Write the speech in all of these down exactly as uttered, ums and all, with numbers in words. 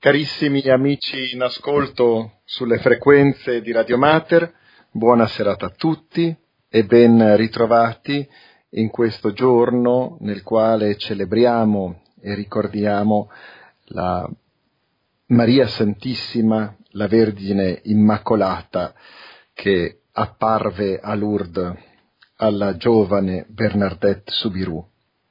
Carissimi amici in ascolto sulle frequenze di Radio Mater, buona serata a tutti e ben ritrovati in questo giorno nel quale celebriamo e ricordiamo la Maria Santissima, la Vergine Immacolata, che apparve a Lourdes alla giovane Bernadette Soubirous.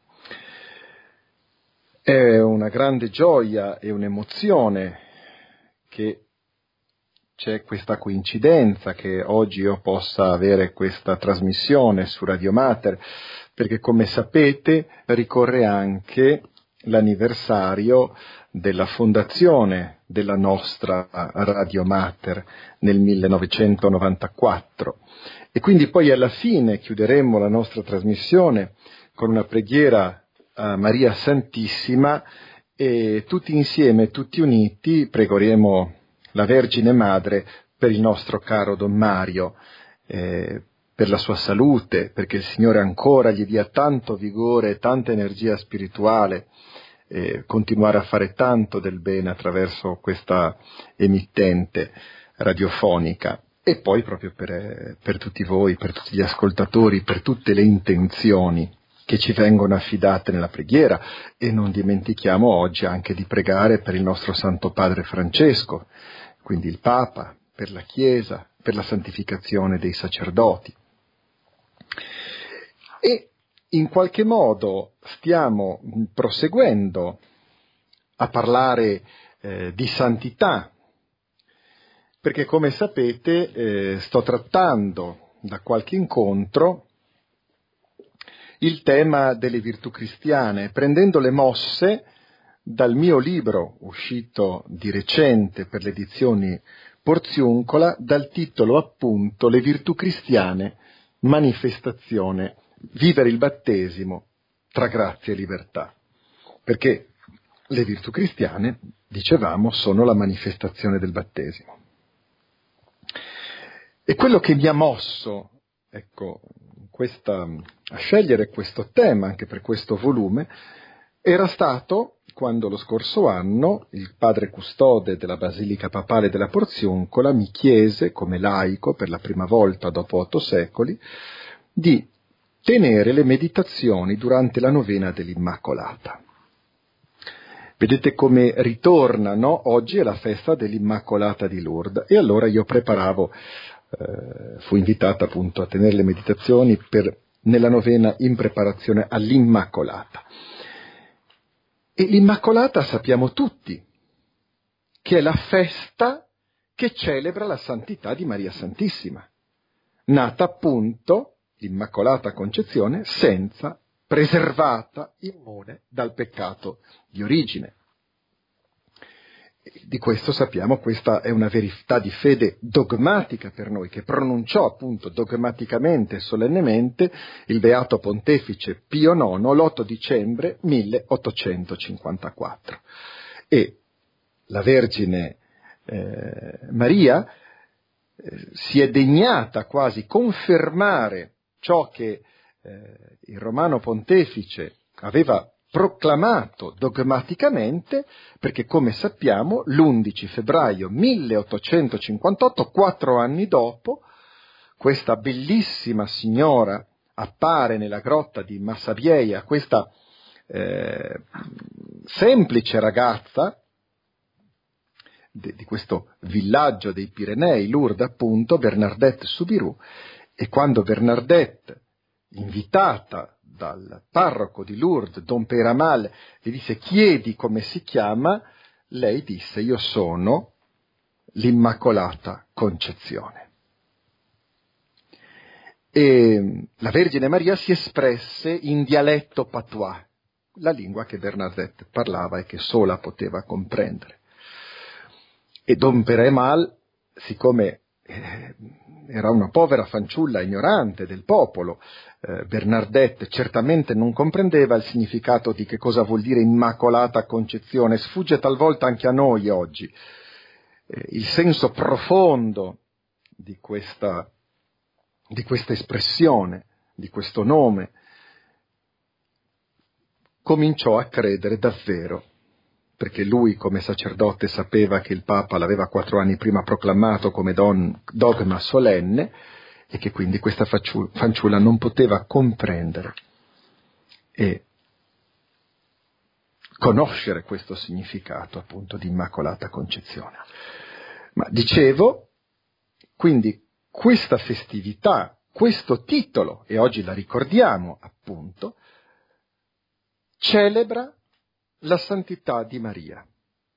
È una grande gioia e un'emozione che c'è questa coincidenza che oggi io possa avere questa trasmissione su Radio Mater, perché come sapete ricorre anche l'anniversario della fondazione della nostra Radio Mater nel millenovecentonovantaquattro e quindi poi alla fine chiuderemo la nostra trasmissione con una preghiera a Maria Santissima e tutti insieme, tutti uniti, pregheremo la Vergine Madre per il nostro caro Don Mario, eh, per la sua salute, perché il Signore ancora gli dia tanto vigore e tanta energia spirituale, eh, continuare a fare tanto del bene attraverso questa emittente radiofonica. E poi proprio per, per tutti voi, per tutti gli ascoltatori, per tutte le intenzioni che ci vengono affidate nella preghiera, e non dimentichiamo oggi anche di pregare per il nostro Santo Padre Francesco, quindi il Papa, per la Chiesa, per la santificazione dei sacerdoti. E in qualche modo stiamo proseguendo a parlare eh, di santità, perché come sapete eh, sto trattando da qualche incontro il tema delle virtù cristiane, prendendo le mosse dal mio libro, uscito di recente per le edizioni Porziuncola, dal titolo appunto Le virtù cristiane, manifestazione, vivere il battesimo tra grazia e libertà. Perché le virtù cristiane, dicevamo, sono la manifestazione del battesimo. E quello che mi ha mosso, ecco, questa, a scegliere questo tema anche per questo volume era stato quando lo scorso anno il padre custode della Basilica Papale della Porziuncola mi chiese, come laico per la prima volta dopo otto secoli, di tenere le meditazioni durante la novena dell'Immacolata. Vedete come ritorna, no? Oggi è la festa dell'Immacolata di Lourdes e allora io preparavo Uh, fu invitata appunto a tenere le meditazioni per, nella novena in preparazione all'Immacolata. E l'Immacolata sappiamo tutti che è la festa che celebra la santità di Maria Santissima, nata appunto, l'Immacolata Concezione, senza, preservata, immune dal peccato di origine. Di questo sappiamo, questa è una verità di fede dogmatica per noi, che pronunciò appunto dogmaticamente e solennemente il Beato Pontefice Pio nono l'otto dicembre milleottocentocinquantaquattro. E la Vergine eh, Maria eh, si è degnata quasi confermare ciò che eh, il Romano Pontefice aveva proclamato dogmaticamente, perché come sappiamo l'undici febbraio milleottocentocinquantotto, quattro anni dopo, questa bellissima signora appare nella grotta di Massabiella, questa eh, semplice ragazza de, di questo villaggio dei Pirenei, Lourdes appunto, Bernadette Soubirous, e quando Bernadette, invitata dal parroco di Lourdes, Don Peyramal, gli disse chiedi come si chiama, lei disse io sono l'Immacolata Concezione. E la Vergine Maria si espresse in dialetto patois, la lingua che Bernadette parlava e che sola poteva comprendere. E Don Peyramal, siccome eh, era una povera fanciulla ignorante del popolo, eh, Bernadette certamente non comprendeva il significato di che cosa vuol dire Immacolata Concezione, sfugge talvolta anche a noi oggi, eh, il senso profondo di questa, di questa espressione, di questo nome. Cominciò a credere davvero perché lui come sacerdote sapeva che il Papa l'aveva quattro anni prima proclamato come don, dogma solenne e che quindi questa fanciulla non poteva comprendere e conoscere questo significato appunto di Immacolata Concezione. Ma dicevo, quindi questa festività, questo titolo, e oggi la ricordiamo appunto, celebra la santità di Maria.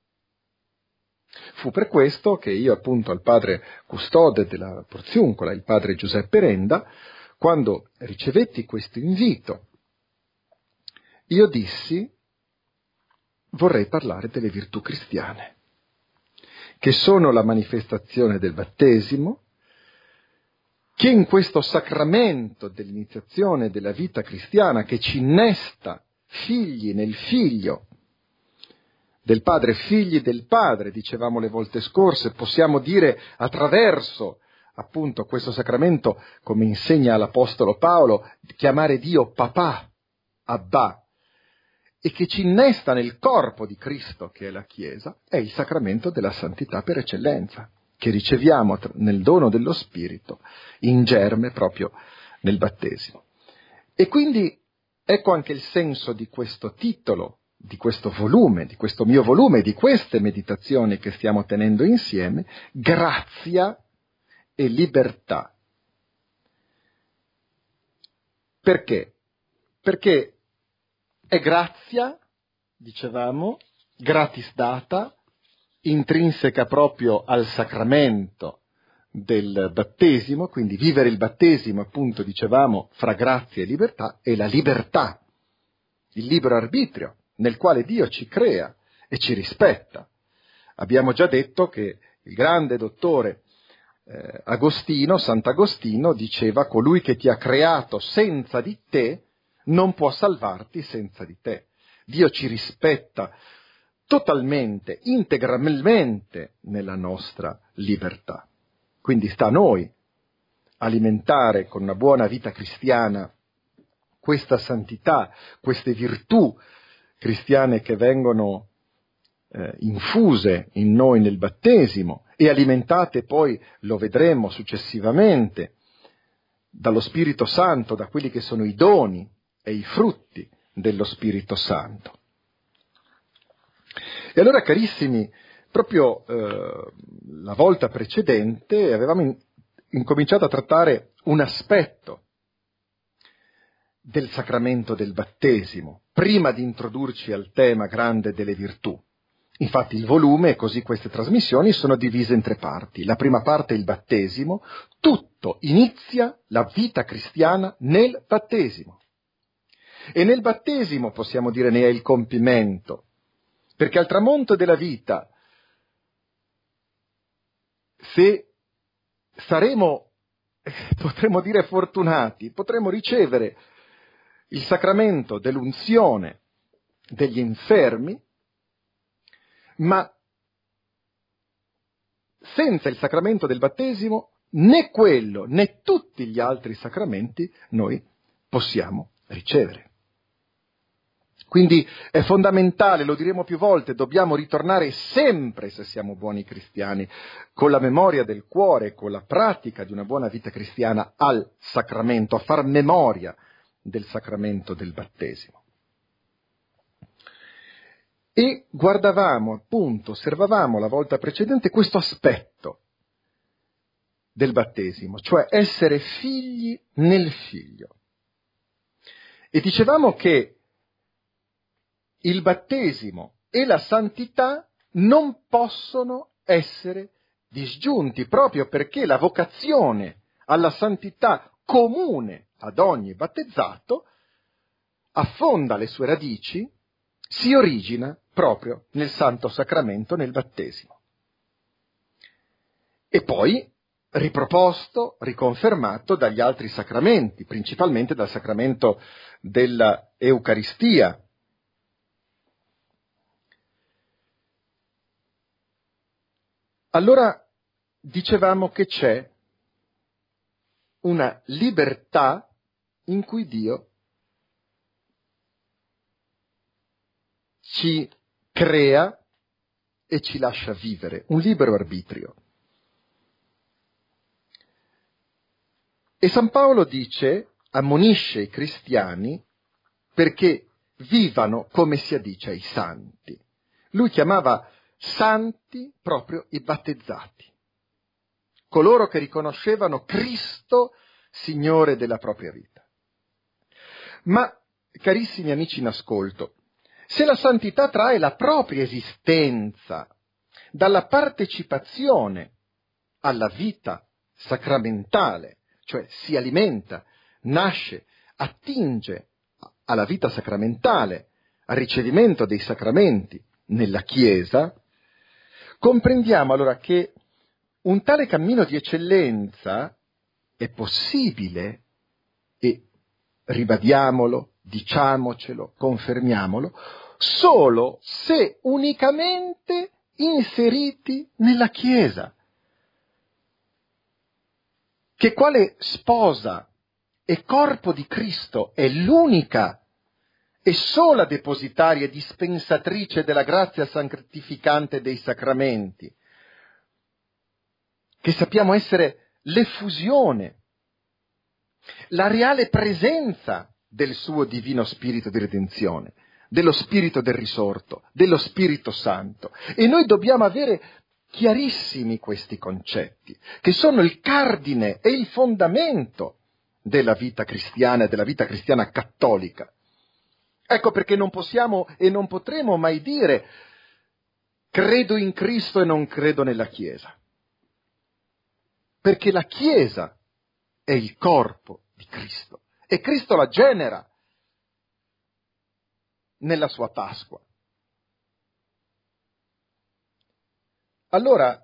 Fu per questo che io appunto al padre custode della Porziuncola, il padre Giuseppe Renda, quando ricevetti questo invito, io dissi: vorrei parlare delle virtù cristiane, che sono la manifestazione del battesimo, che in questo sacramento dell'iniziazione della vita cristiana, che ci innesta figli nel figlio, del Padre, figli del Padre, dicevamo le volte scorse, possiamo dire attraverso appunto questo sacramento, come insegna l'Apostolo Paolo, chiamare Dio papà, Abba, e che ci innesta nel corpo di Cristo, che è la Chiesa, è il sacramento della santità per eccellenza, che riceviamo nel dono dello Spirito, in germe proprio nel battesimo. E quindi ecco anche il senso di questo titolo, di questo volume, di questo mio volume, di queste meditazioni che stiamo tenendo insieme, grazia e libertà. Perché? Perché è grazia, dicevamo, gratis data, intrinseca proprio al sacramento del battesimo, quindi vivere il battesimo, appunto, dicevamo, fra grazia e libertà, e la libertà, il libero arbitrio, nel quale Dio ci crea e ci rispetta. Abbiamo già detto che il grande dottore eh, Agostino, Sant'Agostino, diceva: colui che ti ha creato senza di te non può salvarti senza di te. Dio ci rispetta totalmente, integralmente nella nostra libertà. Quindi sta a noi alimentare con una buona vita cristiana questa santità, queste virtù cristiane che vengono eh, infuse in noi nel battesimo e alimentate poi, lo vedremo successivamente, dallo Spirito Santo, da quelli che sono i doni e i frutti dello Spirito Santo. E allora, carissimi, proprio eh, la volta precedente avevamo in, incominciato a trattare un aspetto del sacramento del battesimo, prima di introdurci al tema grande delle virtù. Infatti il volume, e così queste trasmissioni, sono divise in tre parti. La prima parte è il battesimo, tutto inizia la vita cristiana nel battesimo. E nel battesimo, possiamo dire, ne è il compimento, perché al tramonto della vita, se saremo, potremmo dire, fortunati, potremo ricevere il sacramento dell'unzione degli infermi, ma senza il sacramento del battesimo né quello né tutti gli altri sacramenti noi possiamo ricevere. Quindi è fondamentale, lo diremo più volte, dobbiamo ritornare sempre, se siamo buoni cristiani, con la memoria del cuore, con la pratica di una buona vita cristiana, al sacramento, a far memoria del sacramento del battesimo. E guardavamo, appunto, osservavamo la volta precedente questo aspetto del battesimo, cioè essere figli nel figlio. E dicevamo che il battesimo e la santità non possono essere disgiunti, proprio perché la vocazione alla santità comune ad ogni battezzato affonda le sue radici, si origina proprio nel Santo Sacramento, nel battesimo. E poi riproposto, riconfermato dagli altri sacramenti, principalmente dal sacramento della Eucaristia. Allora dicevamo che c'è una libertà in cui Dio ci crea e ci lascia vivere, un libero arbitrio. E San Paolo dice, ammonisce i cristiani perché vivano come si addice ai santi. Lui chiamava santi proprio i battezzati, coloro che riconoscevano Cristo Signore della propria vita. Ma, carissimi amici in ascolto, se la santità trae la propria esistenza dalla partecipazione alla vita sacramentale, cioè si alimenta, nasce, attinge alla vita sacramentale, al ricevimento dei sacramenti nella Chiesa, comprendiamo allora che un tale cammino di eccellenza è possibile e, ribadiamolo, diciamocelo, confermiamolo, solo se unicamente inseriti nella Chiesa, che quale sposa e corpo di Cristo è l'unica e sola depositaria e dispensatrice della grazia santificante dei sacramenti, che sappiamo essere l'effusione, la reale presenza del suo divino spirito di redenzione, dello spirito del risorto, dello Spirito Santo. E noi dobbiamo avere chiarissimi questi concetti, che sono il cardine e il fondamento della vita cristiana e della vita cristiana cattolica. Ecco perché non possiamo e non potremo mai dire credo in Cristo e non credo nella Chiesa. Perché la Chiesa è il corpo di Cristo e Cristo la genera nella sua Pasqua. Allora,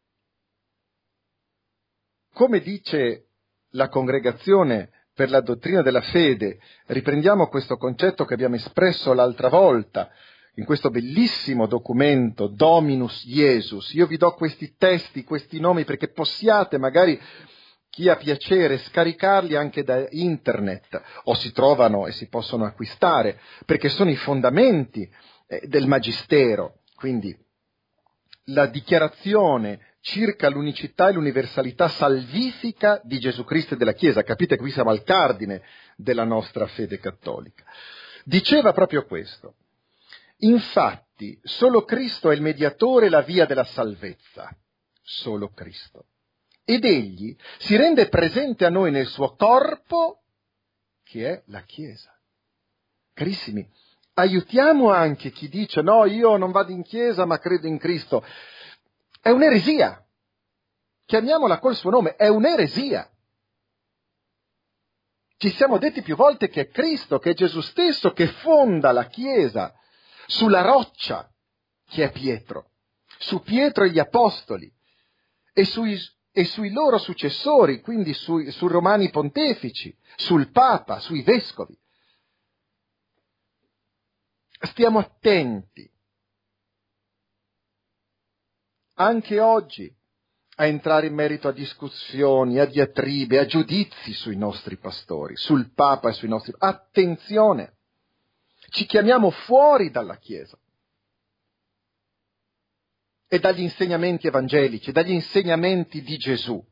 come dice la Congregazione per la dottrina della fede, riprendiamo questo concetto che abbiamo espresso l'altra volta in questo bellissimo documento Dominus Iesus. Io vi do questi testi, questi nomi perché possiate magari, chi ha piacere, scaricarli anche da internet o si trovano e si possono acquistare, perché sono i fondamenti eh, del Magistero. Quindi la dichiarazione circa l'unicità e l'universalità salvifica di Gesù Cristo e della Chiesa. Capite che qui siamo al cardine della nostra fede cattolica. Diceva proprio questo. Infatti, solo Cristo è il mediatore e la via della salvezza. Solo Cristo. Ed egli si rende presente a noi nel suo corpo, che è la Chiesa. Carissimi, aiutiamo anche chi dice no, io non vado in chiesa ma credo in Cristo. È un'eresia. Chiamiamola col suo nome, è un'eresia. Ci siamo detti più volte che è Cristo, che è Gesù stesso che fonda la Chiesa sulla roccia che è Pietro, su Pietro e gli Apostoli e sui, e sui loro successori, quindi sui, sui Romani Pontefici, sul Papa, sui Vescovi. Stiamo attenti anche oggi a entrare in merito a discussioni, a diatribe, a giudizi sui nostri pastori, sul Papa e sui nostri... Attenzione! Ci chiamiamo fuori dalla Chiesa e dagli insegnamenti evangelici, dagli insegnamenti di Gesù.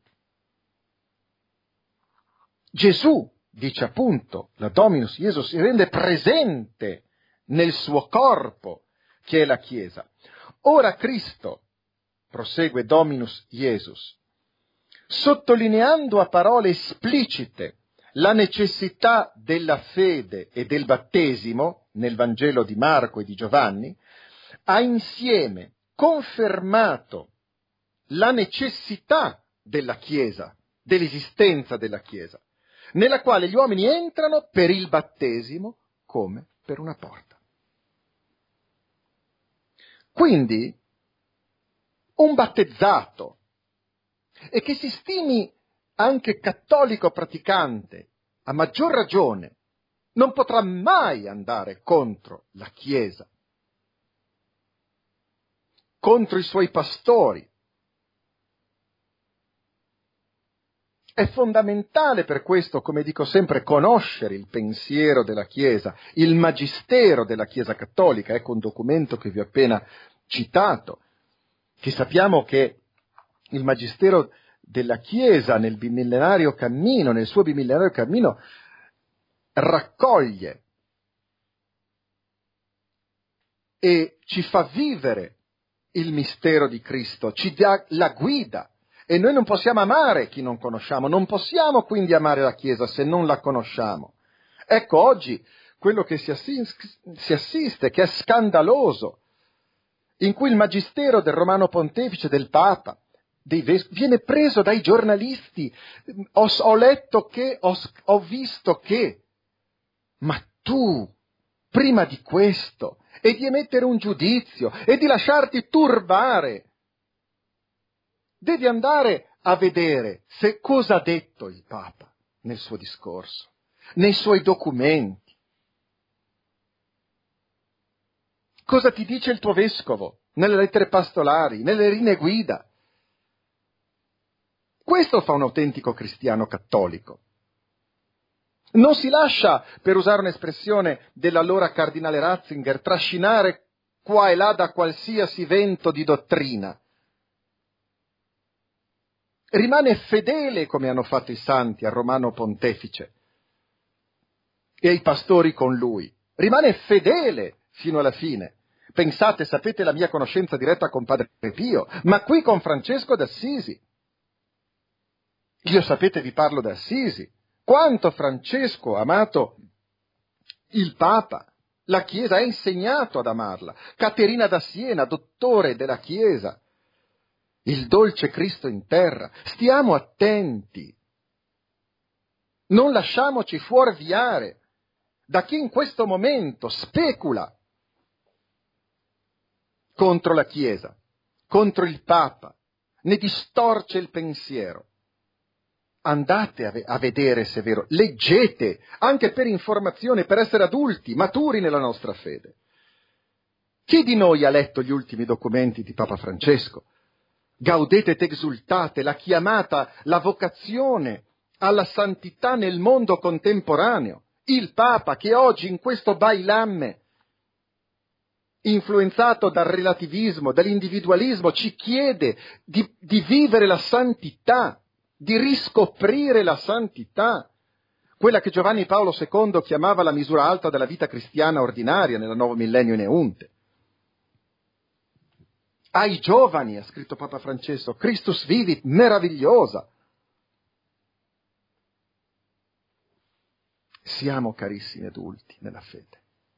Gesù, dice appunto, la Dominus Iesus, si rende presente nel suo corpo, che è la Chiesa. Ora Cristo, prosegue Dominus Iesus, sottolineando a parole esplicite la necessità della fede e del battesimo, nel Vangelo di Marco e di Giovanni, ha insieme confermato la necessità della Chiesa, dell'esistenza della Chiesa, nella quale gli uomini entrano per il battesimo come per una porta. Quindi, un battezzato, e che si stimi anche cattolico praticante, a maggior ragione, non potrà mai andare contro la Chiesa, contro i suoi pastori, È fondamentale per questo, come dico sempre, conoscere il pensiero della Chiesa, il magistero della Chiesa cattolica. Ecco un documento che vi ho appena citato, che sappiamo che il magistero della Chiesa nel bimillenario cammino, nel suo bimillenario cammino, raccoglie e ci fa vivere il mistero di Cristo, ci dà la guida. E noi non possiamo amare chi non conosciamo, non possiamo quindi amare la Chiesa se non la conosciamo. Ecco oggi quello che si assiste, si assiste, che è scandaloso, in cui il magistero del Romano Pontefice, del Papa, dei vescovi, viene preso dai giornalisti. Ho, ho letto che, ho, ho visto che, ma tu, prima di questo, e di emettere un giudizio, e di lasciarti turbare, devi andare a vedere se cosa ha detto il Papa nel suo discorso, nei suoi documenti. Cosa ti dice il tuo vescovo nelle lettere pastorali, nelle linee guida? Questo fa un autentico cristiano cattolico. Non si lascia, per usare un'espressione dell'allora cardinale Ratzinger, trascinare qua e là da qualsiasi vento di dottrina. Rimane fedele, come hanno fatto i santi al Romano Pontefice e ai pastori con lui. Rimane fedele fino alla fine. Pensate, sapete la mia conoscenza diretta con Padre Pio, ma qui con Francesco d'Assisi. Io, sapete, vi parlo d'Assisi. Quanto Francesco ha amato il Papa, la Chiesa ha insegnato ad amarla. Caterina da Siena, dottore della Chiesa. Il dolce Cristo in terra. Stiamo attenti. Non lasciamoci fuorviare da chi in questo momento specula contro la Chiesa, contro il Papa, ne distorce il pensiero. Andate a, ve- a vedere se è vero, leggete, anche per informazione, per essere adulti, maturi nella nostra fede. Chi di noi ha letto gli ultimi documenti di Papa Francesco? Gaudete et exultate, la chiamata, la vocazione alla santità nel mondo contemporaneo. Il Papa che oggi in questo bailamme, influenzato dal relativismo, dall'individualismo, ci chiede di, di vivere la santità, di riscoprire la santità, quella che Giovanni Paolo secondo chiamava la misura alta della vita cristiana ordinaria nella Nuovo Millennio in Eunte. Ai giovani, ha scritto Papa Francesco, Christus vivit, meravigliosa. Siamo carissimi adulti nella fede.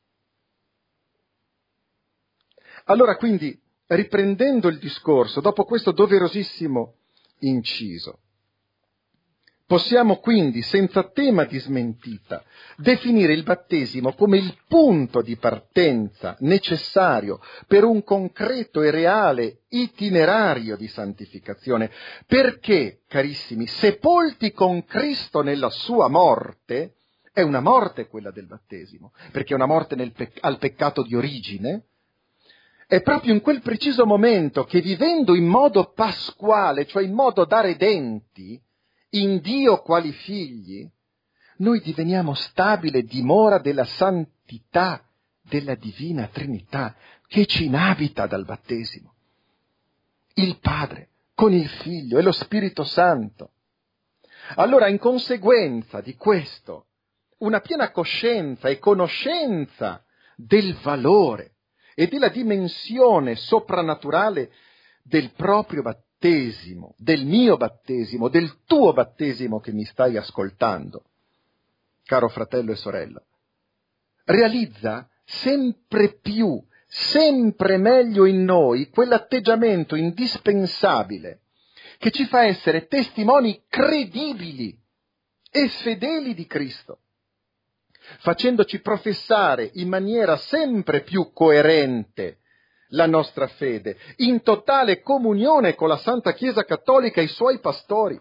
Allora quindi, riprendendo il discorso, dopo questo doverosissimo inciso, possiamo quindi, senza tema di smentita, definire il battesimo come il punto di partenza necessario per un concreto e reale itinerario di santificazione, perché, carissimi, sepolti con Cristo nella sua morte, è una morte quella del battesimo, perché è una morte nel pe- al peccato di origine. È proprio in quel preciso momento che, vivendo in modo pasquale, cioè in modo da redenti, in Dio quali figli, noi diveniamo stabile dimora della santità della Divina Trinità che ci inabita dal battesimo. Il Padre con il Figlio e lo Spirito Santo. Allora, in conseguenza di questo, una piena coscienza e conoscenza del valore e della dimensione soprannaturale del proprio battesimo, del mio battesimo, del tuo battesimo che mi stai ascoltando, caro fratello e sorella, realizza sempre più, sempre meglio in noi quell'atteggiamento indispensabile che ci fa essere testimoni credibili e fedeli di Cristo, facendoci professare in maniera sempre più coerente la nostra fede, in totale comunione con la Santa Chiesa Cattolica e i suoi pastori.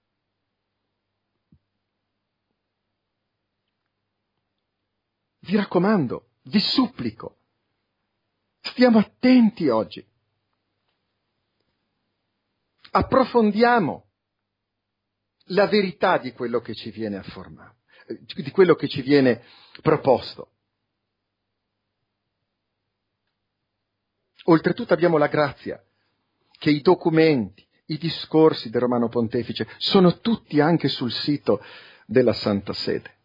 Vi raccomando, vi supplico, stiamo attenti oggi. Approfondiamo la verità di quello che ci viene affermato, di quello che ci viene proposto. Oltretutto abbiamo la grazia che i documenti, i discorsi del Romano Pontefice sono tutti anche sul sito della Santa Sede.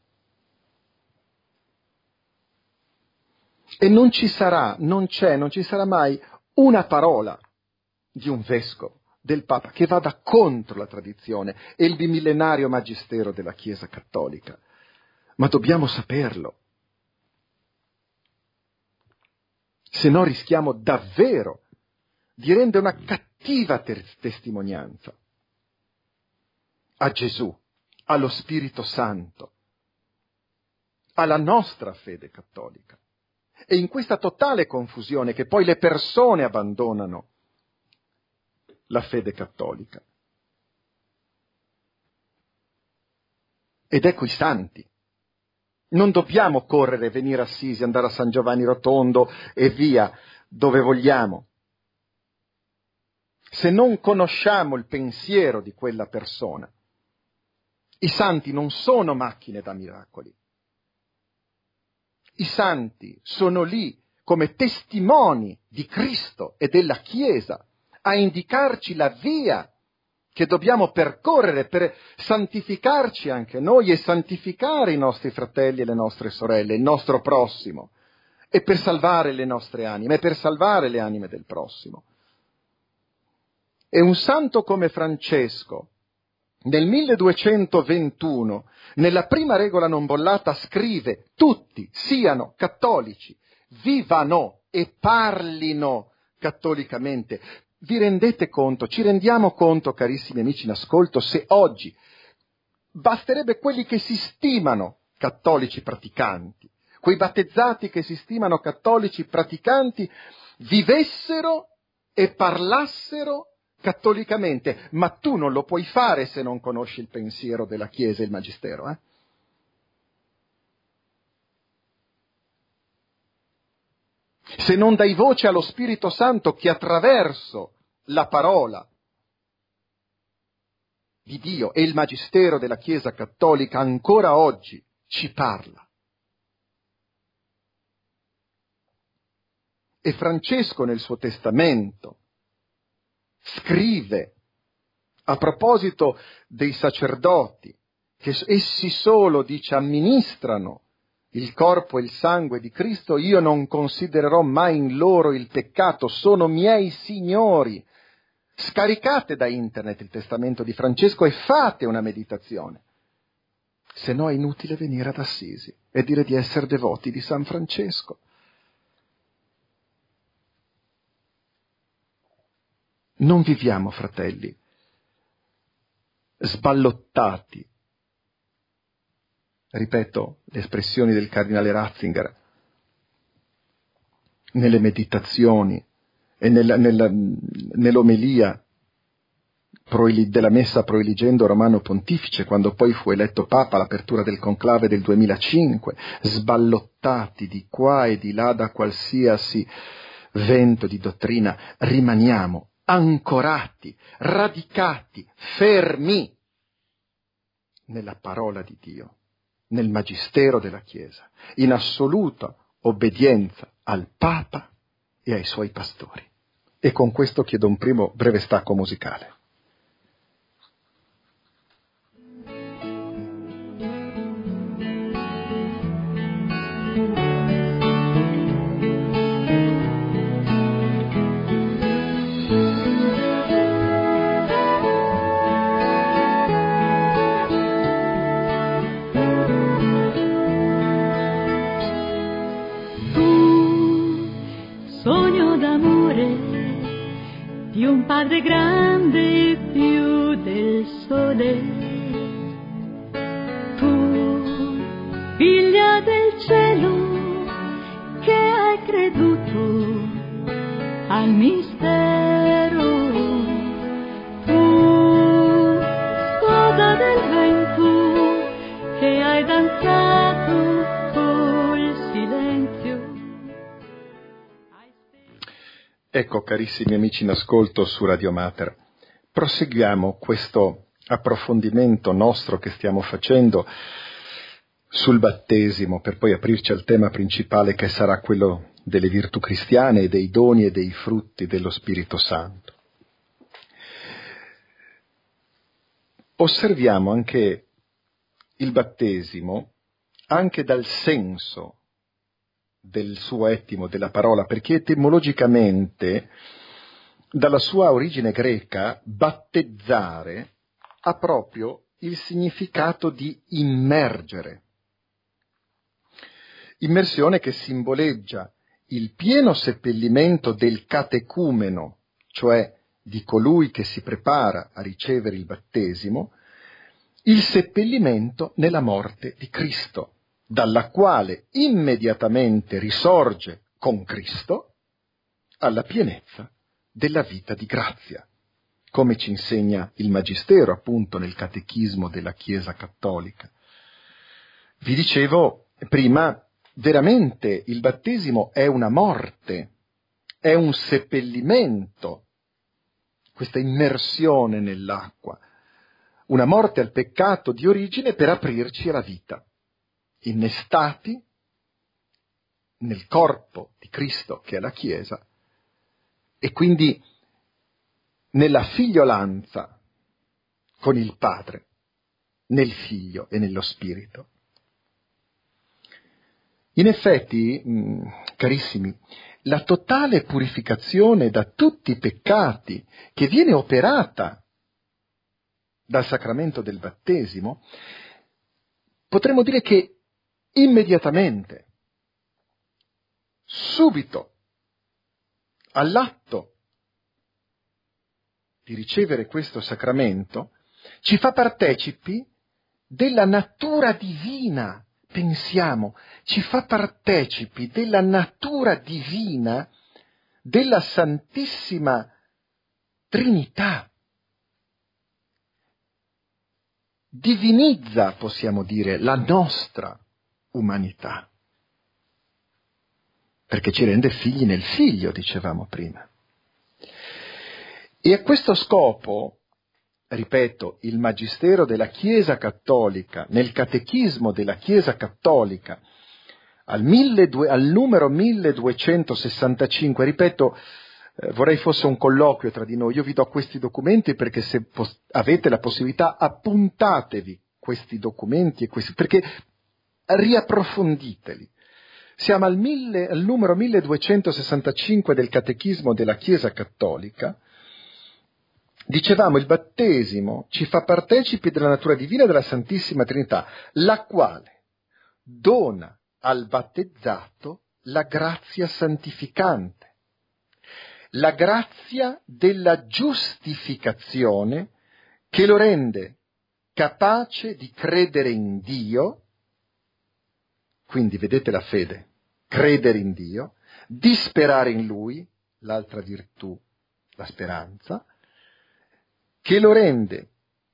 E non ci sarà, non c'è, non ci sarà mai una parola di un vescovo, del Papa, che vada contro la tradizione e il bimillenario magistero della Chiesa Cattolica. Ma dobbiamo saperlo. Se no rischiamo davvero di rendere una cattiva ter- testimonianza a Gesù, allo Spirito Santo, alla nostra fede cattolica. E in questa totale confusione che poi le persone abbandonano la fede cattolica. Ed ecco i santi. Non dobbiamo correre, venire a Assisi, andare a San Giovanni Rotondo e via, dove vogliamo. Se non conosciamo il pensiero di quella persona, i santi non sono macchine da miracoli. I santi sono lì come testimoni di Cristo e della Chiesa a indicarci la via che dobbiamo percorrere per santificarci anche noi e santificare i nostri fratelli e le nostre sorelle, il nostro prossimo, e per salvare le nostre anime, e per salvare le anime del prossimo. E un santo come Francesco, nel milleduecentoventuno, nella prima regola non bollata, scrive: tutti siano cattolici, vivano e parlino cattolicamente. Vi rendete conto, ci rendiamo conto, carissimi amici in ascolto, se oggi basterebbe quelli che si stimano cattolici praticanti, quei battezzati che si stimano cattolici praticanti, vivessero e parlassero cattolicamente, ma tu non lo puoi fare se non conosci il pensiero della Chiesa e il Magistero, eh? Se non dai voce allo Spirito Santo che attraverso la parola di Dio e il Magistero della Chiesa Cattolica ancora oggi ci parla. E Francesco nel suo testamento scrive a proposito dei sacerdoti che essi solo, dice, amministrano il corpo e il sangue di Cristo, io non considererò mai in loro il peccato, sono miei signori. Scaricate da internet il testamento di Francesco e fate una meditazione. Se no è inutile venire ad Assisi e dire di essere devoti di San Francesco. Non viviamo, fratelli, sballottati. Ripeto le espressioni del cardinale Ratzinger, nelle meditazioni e nella, nella, nell'omelia della messa proeligendo Romano Pontifice, quando poi fu eletto Papa all'apertura del conclave del duemilacinque, sballottati di qua e di là da qualsiasi vento di dottrina, rimaniamo ancorati, radicati, fermi nella parola di Dio, nel magistero della Chiesa, in assoluta obbedienza al Papa e ai suoi pastori. E con questo chiedo un primo breve stacco musicale. Di un padre grande più del sole, tu, figlia del cielo, che hai creduto al mistero, tu, sposa del vento, che hai danzato col silenzio. Ecco, carissimi amici in ascolto su Radio Mater, proseguiamo questo approfondimento nostro che stiamo facendo sul battesimo, per poi aprirci al tema principale che sarà quello delle virtù cristiane e dei doni e dei frutti dello Spirito Santo. Osserviamo anche il battesimo anche dal senso del suo ettimo, della parola, perché etimologicamente, dalla sua origine greca, battezzare ha proprio il significato di immergere. Immersione che simboleggia il pieno seppellimento del catecumeno, cioè di colui che si prepara a ricevere il battesimo, il seppellimento nella morte di Cristo, dalla quale immediatamente risorge con Cristo alla pienezza della vita di grazia, come ci insegna il Magistero appunto nel Catechismo della Chiesa Cattolica. Vi dicevo prima, veramente il battesimo è una morte, è un seppellimento, questa immersione nell'acqua, una morte al peccato di origine per aprirci alla vita, innestati nel corpo di Cristo che è la Chiesa e quindi nella figliolanza con il Padre, nel Figlio e nello Spirito. In effetti, mh, carissimi, la totale purificazione da tutti i peccati che viene operata dal sacramento del battesimo, potremmo dire che immediatamente, subito, all'atto di ricevere questo sacramento, ci fa partecipi della natura divina. Pensiamo, ci fa partecipi della natura divina della Santissima Trinità. Divinizza, possiamo dire, la nostra umanità, perché ci rende figli nel Figlio, dicevamo prima. E a questo scopo, ripeto, il Magistero della Chiesa Cattolica, nel Catechismo della Chiesa Cattolica, al, mille, al numero milleduecentosessantacinque, ripeto, eh, vorrei fosse un colloquio tra di noi, io vi do questi documenti perché se pos- avete la possibilità appuntatevi questi documenti, e questi, perché riapprofonditeli. Siamo al, mille, al numero milleduecentosessantacinque del Catechismo della Chiesa Cattolica. Dicevamo, il battesimo ci fa partecipi della natura divina della Santissima Trinità, la quale dona al battezzato la grazia santificante, la grazia della giustificazione che lo rende capace di credere in Dio, quindi vedete la fede, credere in Dio, di sperare in Lui, l'altra virtù, la speranza, che lo rende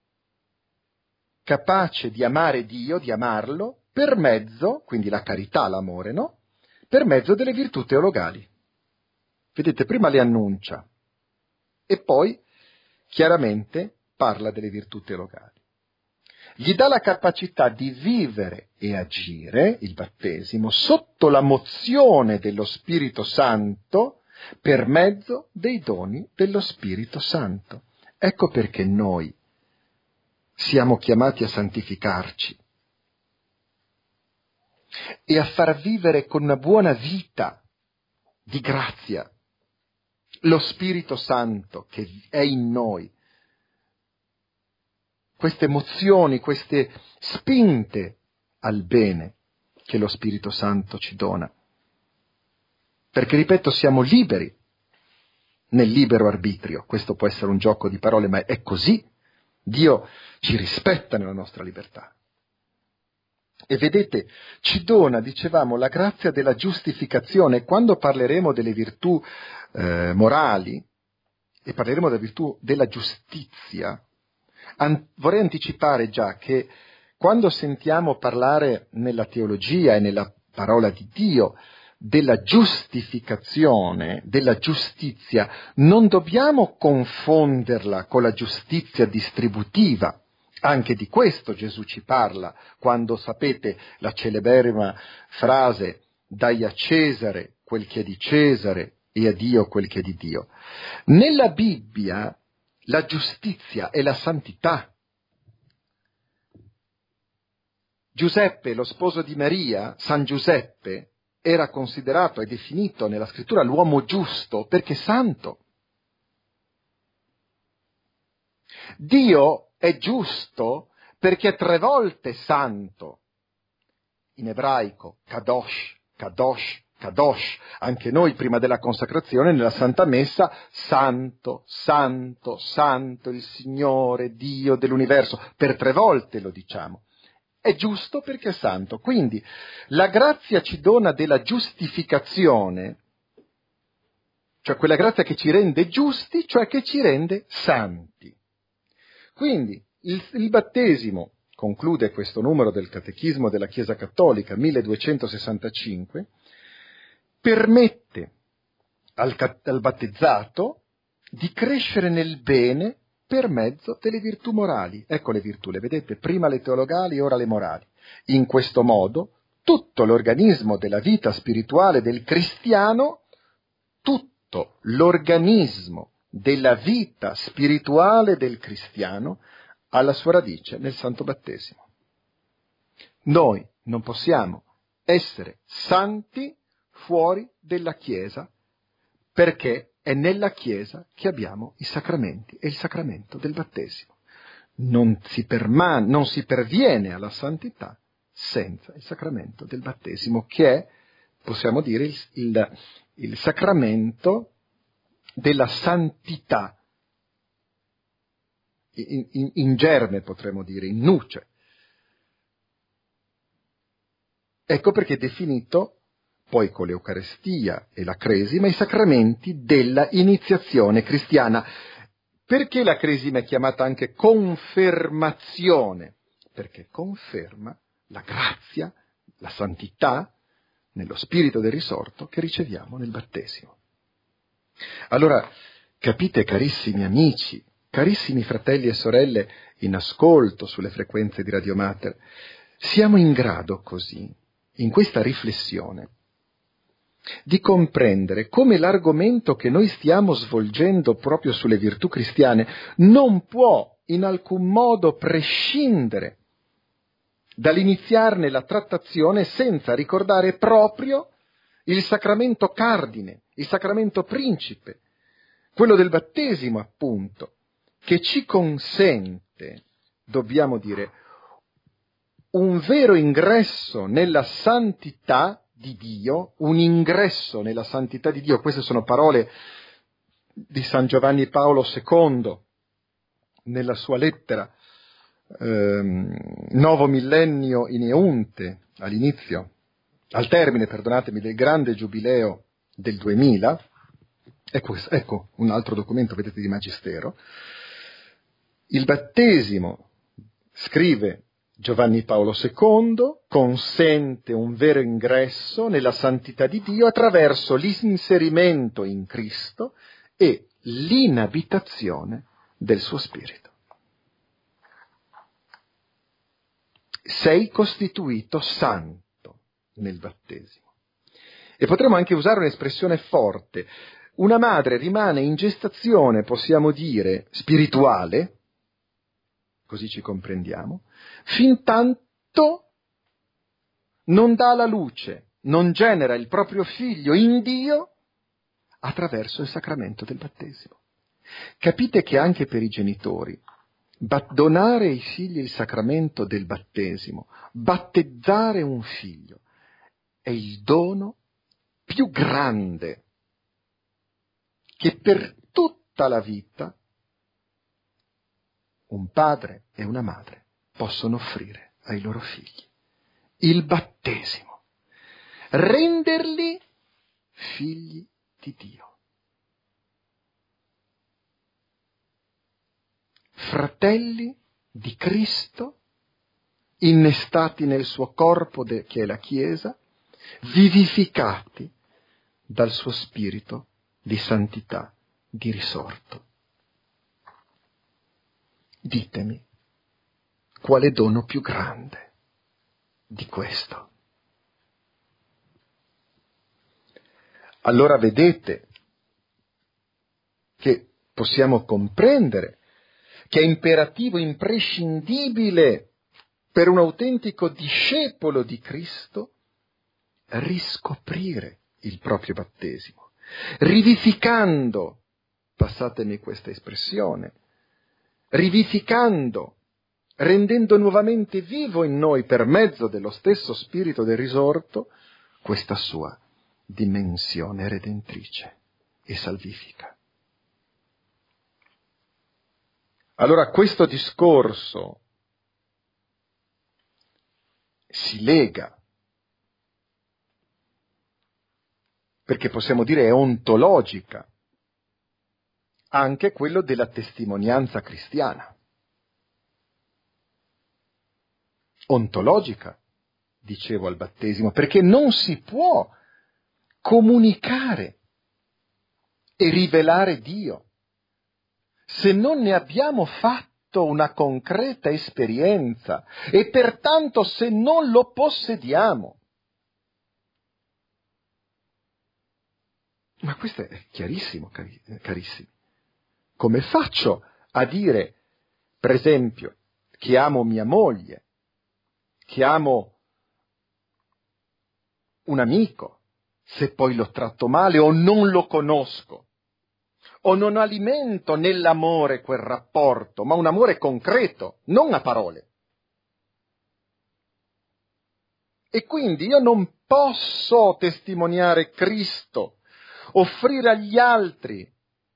capace di amare Dio, di amarlo, per mezzo, quindi la carità, l'amore, no? Per mezzo delle virtù teologali. Vedete, prima le annuncia e poi chiaramente parla delle virtù teologali. Gli dà la capacità di vivere e agire, il battesimo, sotto la mozione dello Spirito Santo per mezzo dei doni dello Spirito Santo. Ecco perché noi siamo chiamati a santificarci e a far vivere con una buona vita di grazia lo Spirito Santo che è in noi. Queste emozioni, queste spinte al bene che lo Spirito Santo ci dona. Perché, ripeto, siamo liberi nel libero arbitrio. Questo può essere un gioco di parole, ma è così. Dio ci rispetta nella nostra libertà. E vedete, ci dona, dicevamo, la grazia della giustificazione. Quando parleremo delle virtù eh, morali e parleremo della virtù della giustizia, an- vorrei anticipare già che quando sentiamo parlare nella teologia e nella parola di Dio della giustificazione, della giustizia, non dobbiamo confonderla con la giustizia distributiva, Anche di questo Gesù ci parla quando, sapete, la celeberrima frase «Dai a Cesare quel che è di Cesare e a Dio quel che è di Dio». Nella Bibbia la giustizia e la santità. Giuseppe, lo sposo di Maria, San Giuseppe, era considerato e definito nella scrittura l'uomo giusto perché santo. Dio è giusto perché è tre volte santo. In ebraico, kadosh, kadosh, kadosh. Anche noi prima della consacrazione nella Santa Messa, santo, santo, santo, il Signore, Dio dell'universo. Per tre volte lo diciamo. È giusto perché è santo. Quindi la grazia ci dona della giustificazione, cioè quella grazia che ci rende giusti, cioè che ci rende santi. Quindi il, il battesimo, conclude questo numero del Catechismo della Chiesa Cattolica, milleduecentosessantacinque, permette al, al battezzato di crescere nel bene per mezzo delle virtù morali. Ecco le virtù, le vedete? Prima le teologali, ora le morali. In questo modo tutto l'organismo della vita spirituale del cristiano, tutto l'organismo della vita spirituale del cristiano ha la sua radice nel Santo Battesimo. Noi non possiamo essere santi fuori della Chiesa perché è nella Chiesa che abbiamo i sacramenti e il sacramento del battesimo. Non si, permane, non si perviene alla santità senza il sacramento del battesimo, che è, possiamo dire, il, il, il sacramento della santità, in, in, in germe potremmo dire, in nuce. Ecco perché è definito poi con l'Eucarestia e la Cresima, i sacramenti della iniziazione cristiana. Perché la Cresima è chiamata anche confermazione? Perché conferma la grazia, la santità, nello spirito del risorto che riceviamo nel battesimo. Allora, capite, carissimi amici, carissimi fratelli e sorelle in ascolto sulle frequenze di Radio Mater, siamo in grado così, in questa riflessione, di comprendere come l'argomento che noi stiamo svolgendo proprio sulle virtù cristiane non può in alcun modo prescindere dall'iniziarne la trattazione senza ricordare proprio il sacramento cardine, il sacramento principe, quello del battesimo appunto, che ci consente, dobbiamo dire, un vero ingresso nella santità di Dio, un ingresso nella santità di Dio. Queste sono parole di San Giovanni Paolo secondo nella sua lettera ehm, Novo Millennio in Eunte, all'inizio, al termine, perdonatemi, del grande giubileo del duemila. Ecco, ecco un altro documento, vedete, di Magistero. Il battesimo, scrive Giovanni Paolo secondo, consente un vero ingresso nella santità di Dio attraverso l'inserimento in Cristo e l'inabitazione del suo Spirito. Sei costituito santo nel battesimo. E potremmo anche usare un'espressione forte. Una madre rimane in gestazione, possiamo dire, spirituale, così ci comprendiamo, fin tanto non dà alla luce, non genera il proprio figlio in Dio attraverso il sacramento del battesimo. Capite che anche per i genitori donare ai figli il sacramento del battesimo, battezzare un figlio, è il dono più grande che per tutta la vita un padre e una madre possono offrire ai loro figli. Il battesimo. Renderli figli di Dio. Fratelli di Cristo, innestati nel suo corpo de- che è la Chiesa, vivificati dal suo spirito di santità, di risorto. Ditemi, quale dono più grande di questo? Allora vedete che possiamo comprendere che è imperativo imprescindibile per un autentico discepolo di Cristo riscoprire il proprio battesimo, rivivificando, passatemi questa espressione, rivivificando, rendendo nuovamente vivo in noi per mezzo dello stesso spirito del risorto questa sua dimensione redentrice e salvifica. Allora questo discorso si lega, perché possiamo dire è ontologica, anche quello della testimonianza cristiana. Ontologica, dicevo al battesimo, perché non si può comunicare e rivelare Dio se non ne abbiamo fatto una concreta esperienza e pertanto se non lo possediamo. Ma questo è chiarissimo, cari, carissimi. Come faccio a dire, per esempio, che amo mia moglie, che amo un amico, se poi lo tratto male o non lo conosco, o non alimento nell'amore quel rapporto, ma un amore concreto, non a parole. E quindi io non posso testimoniare Cristo, offrire agli altri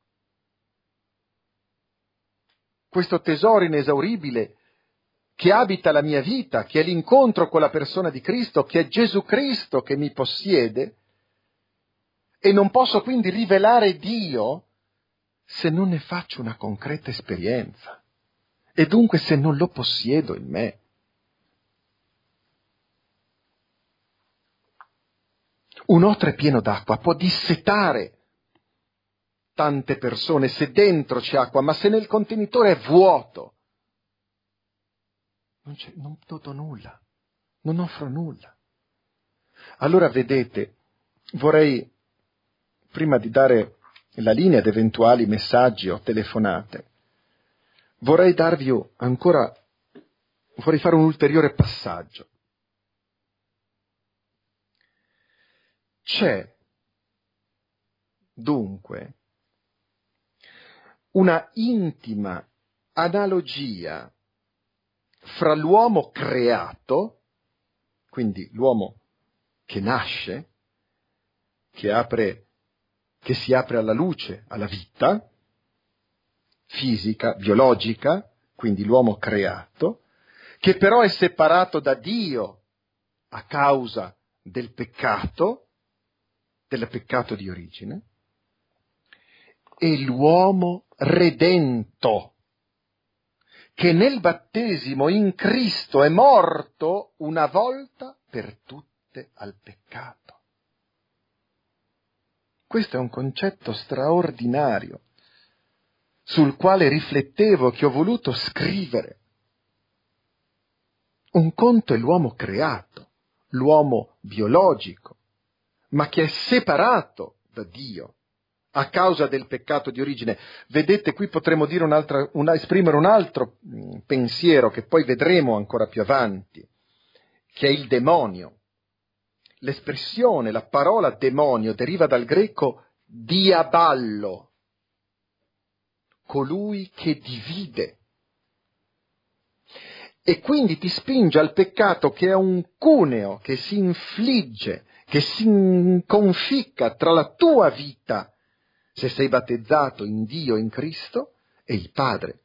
questo tesoro inesauribile che abita la mia vita, che è l'incontro con la persona di Cristo, che è Gesù Cristo che mi possiede, e non posso quindi rivelare Dio se non ne faccio una concreta esperienza, e dunque se non lo possiedo in me. Un otre pieno d'acqua può dissetare tante persone se dentro c'è acqua, ma se nel contenitore è vuoto, non, c'è, non do nulla, non offro nulla. Allora vedete, vorrei, prima di dare la linea ad eventuali messaggi o telefonate, vorrei darvi ancora, vorrei fare un ulteriore passaggio. C'è dunque una intima analogia fra l'uomo creato, quindi l'uomo che nasce, che apre, che si apre alla luce, alla vita fisica, biologica, quindi l'uomo creato, che però è separato da Dio a causa del peccato, del peccato di origine, e l'uomo redento, che nel battesimo in Cristo è morto una volta per tutte al peccato. Questo è un concetto straordinario sul quale riflettevo, che ho voluto scrivere. Un conto è l'uomo creato, l'uomo biologico, ma che è separato da Dio a causa del peccato di origine. Vedete, qui potremmo dire un'altra, una, esprimere un altro mh, pensiero che poi vedremo ancora più avanti, che è il demonio. L'espressione, la parola demonio deriva dal greco diaballo, colui che divide. E quindi ti spinge al peccato, che è un cuneo che si infligge, che si conficca tra la tua vita, se sei battezzato in Dio, in Cristo, e il Padre.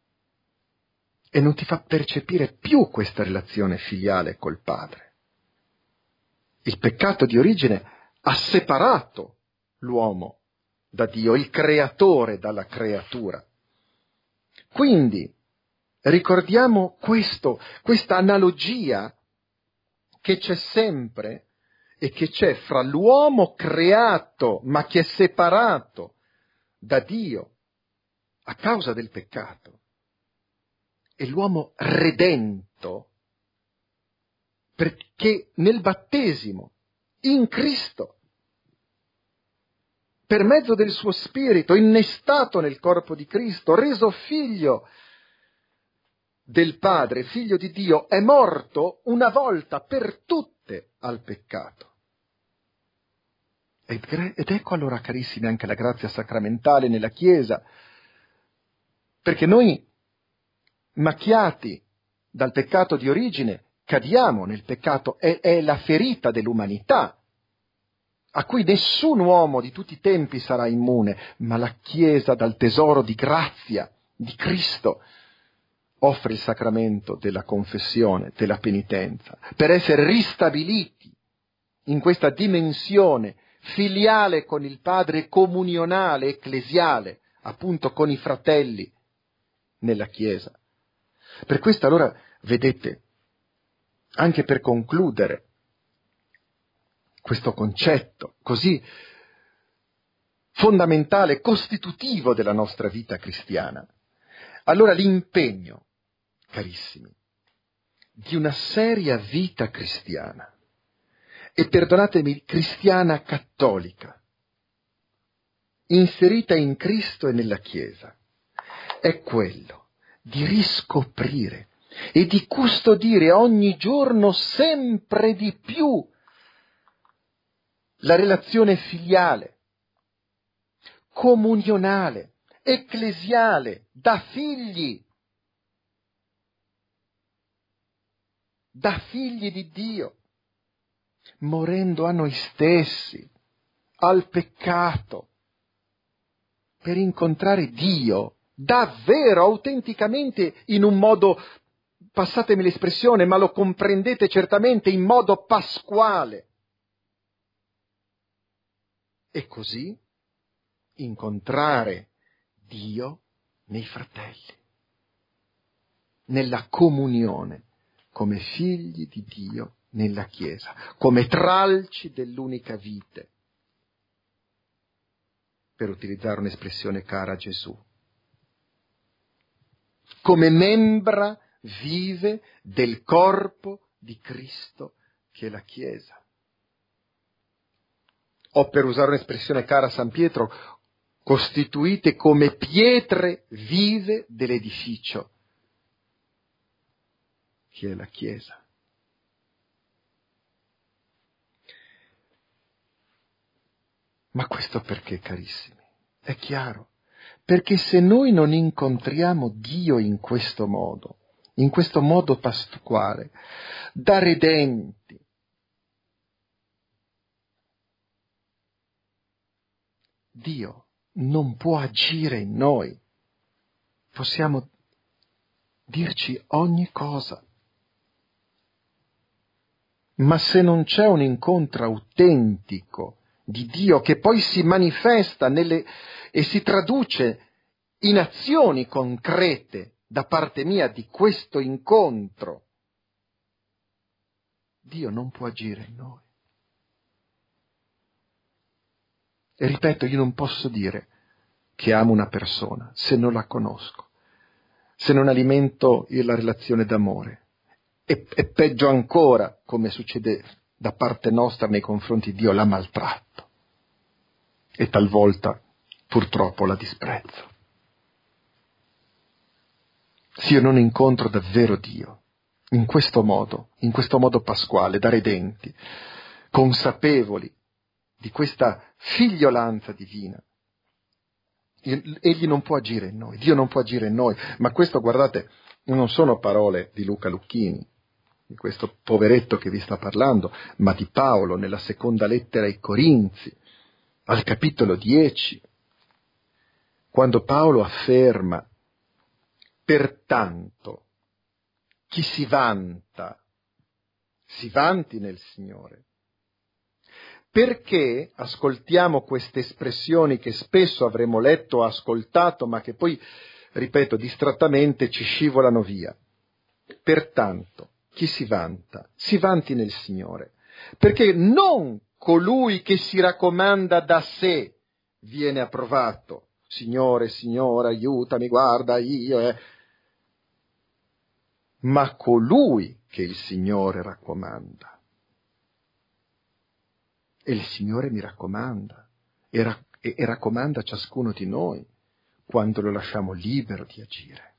E non ti fa percepire più questa relazione filiale col Padre. Il peccato di origine ha separato l'uomo da Dio, il creatore dalla creatura. Quindi ricordiamo questo, questa analogia che c'è sempre e che c'è fra l'uomo creato ma che è separato da Dio a causa del peccato è l'uomo redento, perché nel battesimo, in Cristo, per mezzo del suo spirito, innestato nel corpo di Cristo, reso figlio del Padre, figlio di Dio, è morto una volta per tutte al peccato. Ed ecco allora, carissimi, anche la grazia sacramentale nella Chiesa, perché noi, macchiati dal peccato di origine, cadiamo nel peccato, è, è la ferita dell'umanità, a cui nessun uomo di tutti i tempi sarà immune, ma la Chiesa dal tesoro di grazia di Cristo offre il sacramento della confessione, della penitenza, per essere ristabiliti in questa dimensione filiale con il Padre, comunionale, ecclesiale, appunto con i fratelli nella Chiesa. Per questo allora, vedete, anche per concludere questo concetto così fondamentale, costitutivo della nostra vita cristiana, allora l'impegno, carissimi, di una seria vita cristiana, e perdonatemi, cristiana cattolica, inserita in Cristo e nella Chiesa, è quello di riscoprire e di custodire ogni giorno sempre di più la relazione filiale, comunionale, ecclesiale, da figli, da figli di Dio, morendo a noi stessi, al peccato, per incontrare Dio davvero, autenticamente, in un modo, passatemi l'espressione, ma lo comprendete certamente, in modo pasquale. E così incontrare Dio nei fratelli, nella comunione, come figli di Dio nella Chiesa, come tralci dell'unica vite, per utilizzare un'espressione cara a Gesù, come membra vive del corpo di Cristo che è la Chiesa. O per usare un'espressione cara a San Pietro, costituite come pietre vive dell'edificio che è la Chiesa. Ma questo perché, carissimi? È chiaro. Perché se noi non incontriamo Dio in questo modo, in questo modo pasquale, da redenti, Dio non può agire in noi. Possiamo dirci ogni cosa. Ma se non c'è un incontro autentico di Dio che poi si manifesta nelle, e si traduce in azioni concrete da parte mia di questo incontro, Dio non può agire in noi. E ripeto, io non posso dire che amo una persona se non la conosco, se non alimento la relazione d'amore. E, e peggio ancora, come succede da parte nostra nei confronti di Dio, la maltratto. E talvolta, purtroppo, la disprezzo. Se io non incontro davvero Dio, in questo modo, in questo modo pasquale, da redenti, consapevoli di questa figliolanza divina, egli non può agire in noi, Dio non può agire in noi. Ma questo, guardate, non sono parole di Luca Lucchini, di questo poveretto che vi sta parlando, ma di Paolo nella seconda lettera ai Corinzi, al capitolo dieci, quando Paolo afferma: pertanto chi si vanta, si vanti nel Signore. Perché ascoltiamo queste espressioni che spesso avremo letto o ascoltato, ma che poi, ripeto, distrattamente ci scivolano via? Pertanto, chi si vanta, si vanti nel Signore, perché non colui che si raccomanda da sé viene approvato. Signore, Signore, aiutami, guarda, io... Eh. ma colui che il Signore raccomanda. E il Signore mi raccomanda e, ra- e, e raccomanda a ciascuno di noi quando lo lasciamo libero di agire.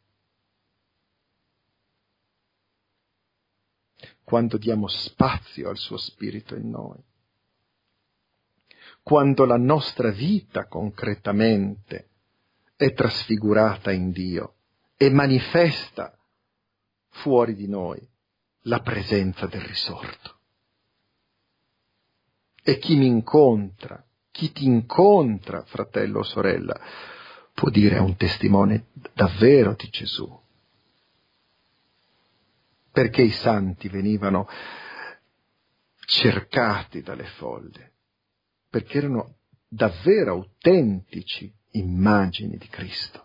Quando diamo spazio al suo Spirito in noi. Quando la nostra vita concretamente è trasfigurata in Dio e manifesta fuori di noi la presenza del risorto. E chi mi incontra, chi ti incontra, fratello o sorella, può dire è un testimone davvero di Gesù. Perché i santi venivano cercati dalle folle? Perché erano davvero autentici immagini di Cristo,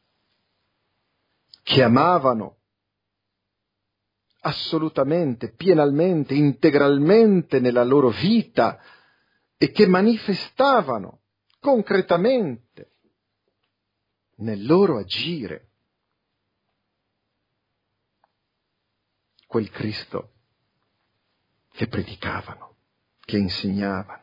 che amavano assolutamente, pienamente, integralmente nella loro vita e che manifestavano concretamente nel loro agire quel Cristo che predicavano, che insegnavano.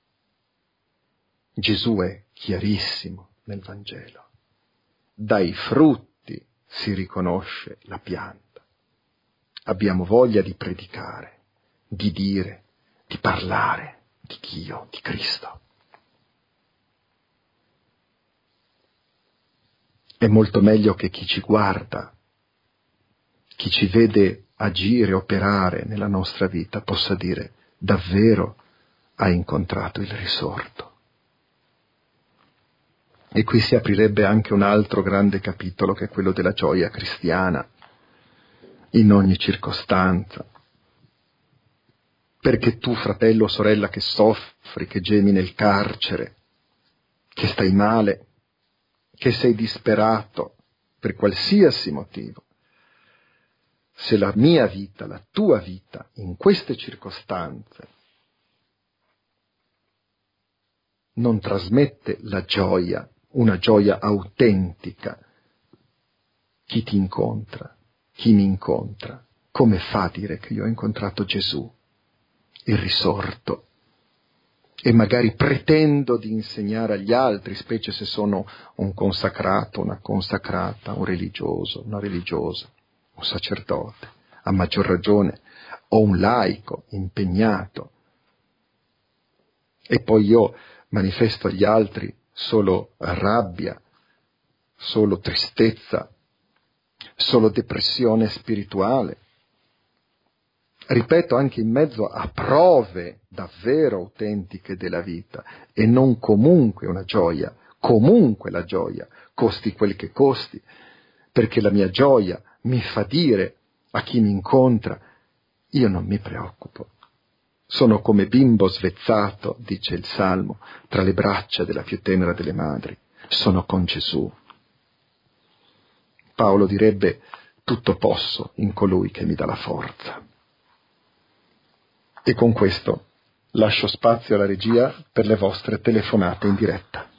Gesù è chiarissimo nel Vangelo. Dai frutti si riconosce la pianta. Abbiamo voglia di predicare, di dire, di parlare di Dio, di Cristo. È molto meglio che chi ci guarda, chi ci vede agire, operare nella nostra vita, possa dire davvero hai incontrato il risorto. E qui si aprirebbe anche un altro grande capitolo che è quello della gioia cristiana, in ogni circostanza. Perché tu, fratello o sorella, che soffri, che gemi nel carcere, che stai male, che sei disperato per qualsiasi motivo, se la mia vita, la tua vita, in queste circostanze, non trasmette la gioia, una gioia autentica, chi ti incontra, chi mi incontra, come fa a dire che io ho incontrato Gesù, il risorto, e magari pretendo di insegnare agli altri, specie se sono un consacrato, una consacrata, un religioso, una religiosa, un sacerdote, a maggior ragione, o un laico impegnato, e poi io manifesto agli altri solo rabbia, solo tristezza, solo depressione spirituale. Ripeto, anche in mezzo a prove davvero autentiche della vita, e non comunque una gioia, comunque la gioia, costi quel che costi, perché la mia gioia mi fa dire a chi mi incontra, io non mi preoccupo. Sono come bimbo svezzato, dice il Salmo, tra le braccia della più tenera delle madri. Sono con Gesù. Paolo direbbe, tutto posso in colui che mi dà la forza. E con questo lascio spazio alla regia per le vostre telefonate in diretta.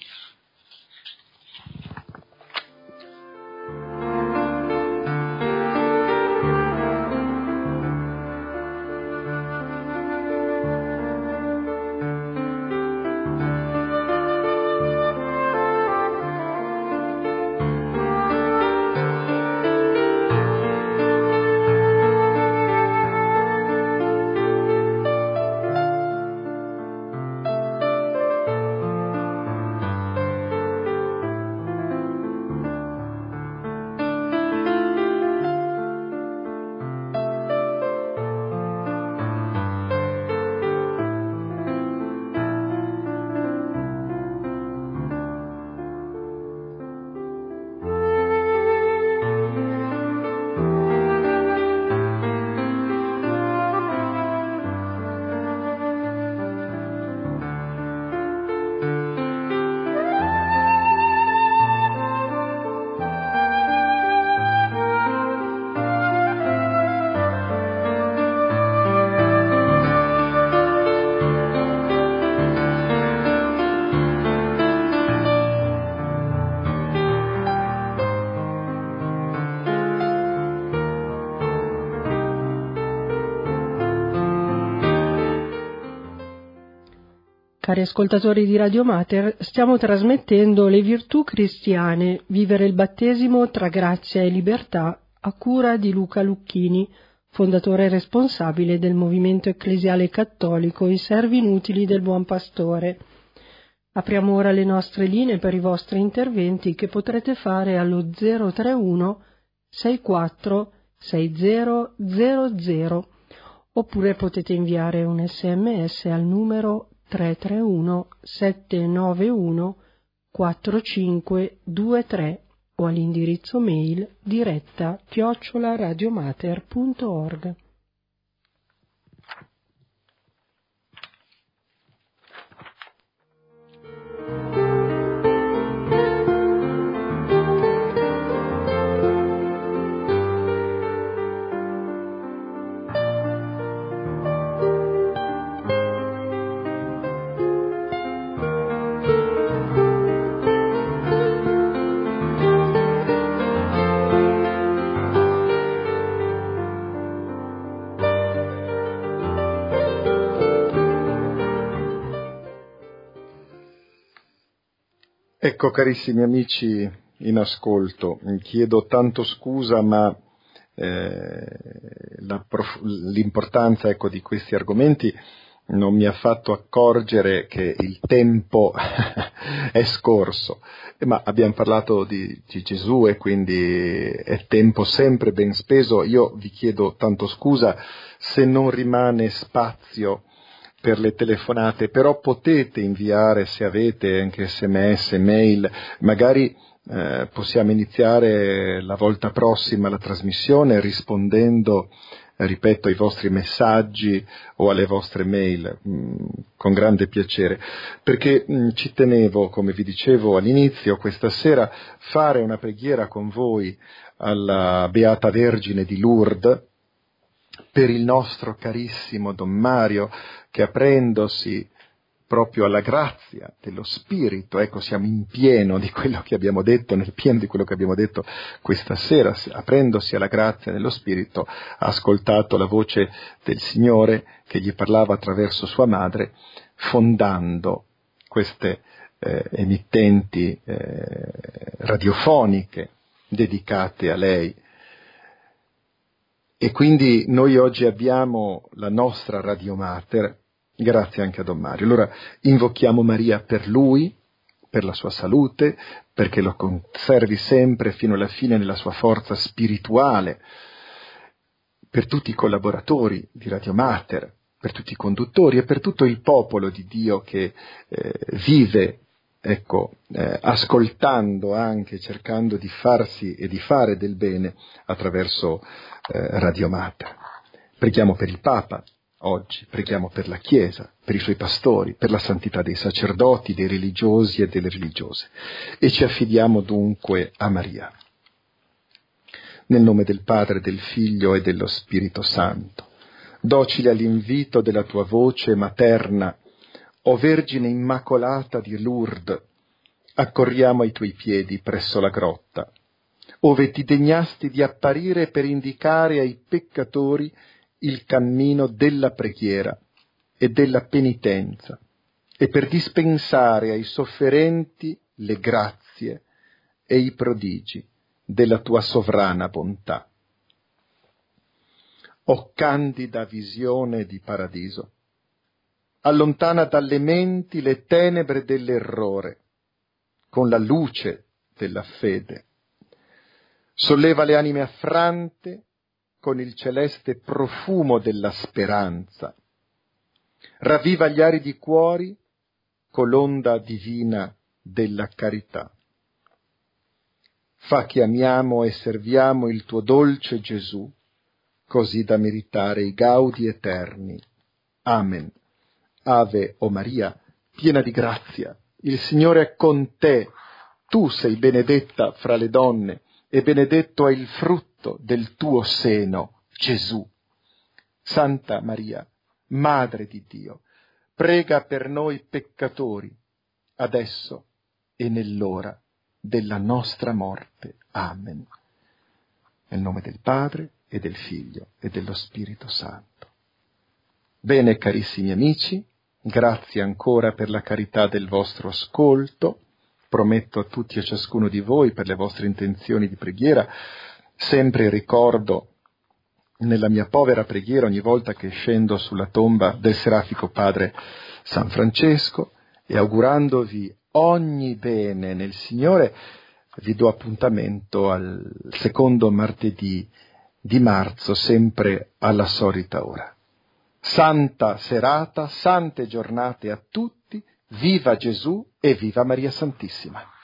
Cari ascoltatori di Radio Mater, stiamo trasmettendo Le virtù cristiane, vivere il battesimo tra grazia e libertà, a cura di Luca Lucchini, fondatore e responsabile del Movimento Ecclesiale Cattolico I Servi Inutili del Buon Pastore. Apriamo ora le nostre linee per i vostri interventi che potrete fare allo zero tre uno sei quattro sei zero zero zero oppure potete inviare un sms al numero tre tre uno sette nove uno quattro cinque due tre o all'indirizzo mail diretta chiocciola radiomater punto org. Ecco, carissimi amici in ascolto, chiedo tanto scusa, ma eh, la prof- l'importanza ecco, di questi argomenti non mi ha fatto accorgere che il tempo è scorso, ma abbiamo parlato di, di Gesù e quindi è tempo sempre ben speso. Io vi chiedo tanto scusa se non rimane spazio per le telefonate, però potete inviare, se avete anche sms, mail, magari eh, possiamo iniziare la volta prossima la trasmissione rispondendo, eh, ripeto, ai vostri messaggi o alle vostre mail, mh, con grande piacere, perché mh, ci tenevo, come vi dicevo all'inizio, questa sera fare una preghiera con voi alla Beata Vergine di Lourdes, per il nostro carissimo Don Mario, che aprendosi proprio alla grazia dello Spirito, ecco, siamo in pieno di quello che abbiamo detto, nel pieno di quello che abbiamo detto questa sera, aprendosi alla grazia dello Spirito, ha ascoltato la voce del Signore che gli parlava attraverso sua madre, fondando queste eh, emittenti eh, radiofoniche dedicate a lei. E quindi noi oggi abbiamo la nostra Radio Mater, grazie anche a Don Mario. Allora invochiamo Maria per lui, per la sua salute, perché lo conservi sempre fino alla fine nella sua forza spirituale, per tutti i collaboratori di Radio Mater, per tutti i conduttori e per tutto il popolo di Dio che eh, vive, ecco, eh, ascoltando anche, cercando di farsi e di fare del bene attraverso eh, Radio Mater. Preghiamo per il Papa oggi, preghiamo per la Chiesa, per i suoi pastori, per la santità dei sacerdoti, dei religiosi e delle religiose, e ci affidiamo dunque a Maria. Nel nome del Padre, del Figlio e dello Spirito Santo, docile all'invito della tua voce materna, o Vergine Immacolata di Lourdes, accorriamo ai tuoi piedi presso la grotta, ove ti degnasti di apparire per indicare ai peccatori il cammino della preghiera e della penitenza, e per dispensare ai sofferenti le grazie e i prodigi della tua sovrana bontà. O candida visione di paradiso, allontana dalle menti le tenebre dell'errore con la luce della fede. Solleva le anime affrante con il celeste profumo della speranza. Ravviva gli aridi cuori con l'onda divina della carità. Fa che amiamo e serviamo il tuo dolce Gesù, così da meritare i gaudi eterni. Amen. Ave, o Maria, piena di grazia, il Signore è con te. Tu sei benedetta fra le donne, e benedetto è il frutto del tuo seno, Gesù. Santa Maria, Madre di Dio, prega per noi peccatori, adesso e nell'ora della nostra morte. Amen. Nel nome del Padre, e del Figlio, e dello Spirito Santo. Bene, carissimi amici, Grazie ancora per la carità del vostro ascolto. Prometto a tutti e a ciascuno di voi per le vostre intenzioni di preghiera. Sempre ricordo nella mia povera preghiera ogni volta che scendo sulla tomba del serafico padre San Francesco, e augurandovi ogni bene nel Signore vi do appuntamento al secondo martedì di marzo, sempre alla solita ora. Santa serata, sante giornate a tutti, viva Gesù e viva Maria Santissima.